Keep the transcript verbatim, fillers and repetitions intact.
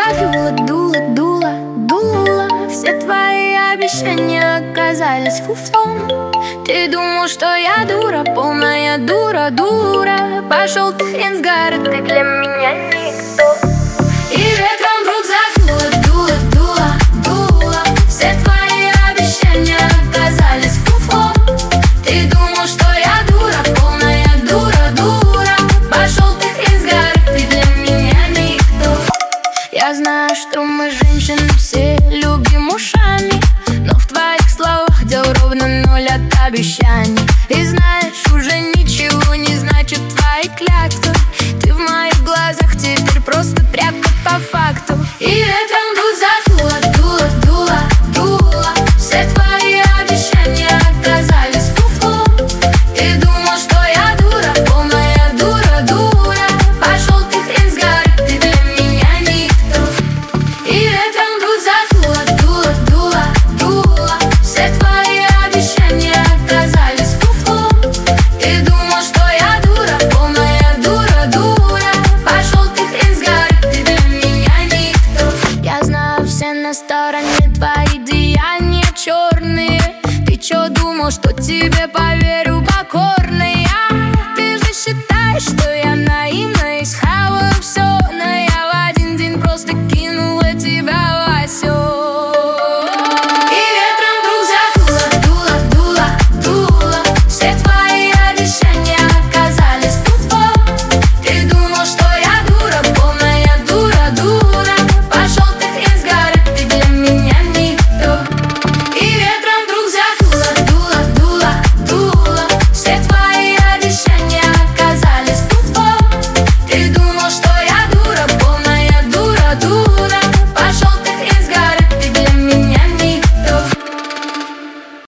затягивала, дула, дула, дула. Все твои обещания оказались фуфлом. Ты думал, что я дура, полная дура, дура. Пошел ты хрен с горы, ты для меня никто. И ветром вдруг задуло, дуло, дуло, дуло. Все твои обещания оказались фуфлом. Ты думал, что я дура, полная дура, дура. Пошел ты хрен с горы, ты для меня никто. Я знаю, что мы, женщины, все любим ушами, но в твоих словах дел ровно ноль от обещаний.